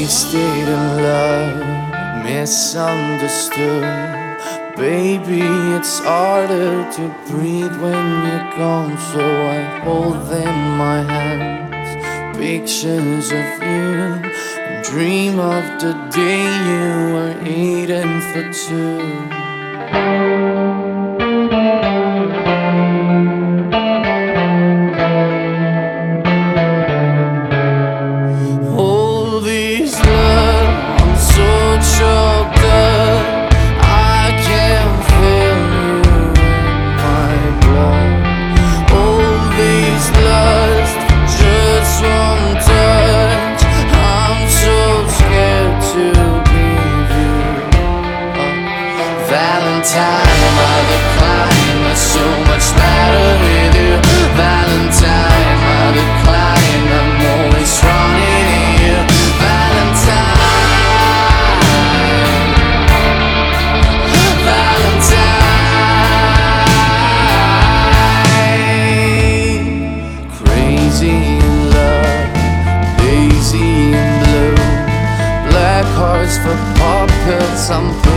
Wasted in love, misunderstood. Baby, it's harder to breathe when you're gone, so I hold in my hands pictures of you and dream of the day you were eating for two. All these love, I'm so choked up, I can feel you in my blood. All these lust, just one touch, I'm so scared to leave you. Valentine, I decline, there's so much matter with you. Valentine, I decline, I'm always running to you. Valentine, Valentine. Crazy in love, lazy in blue, black hearts for puppets, I'm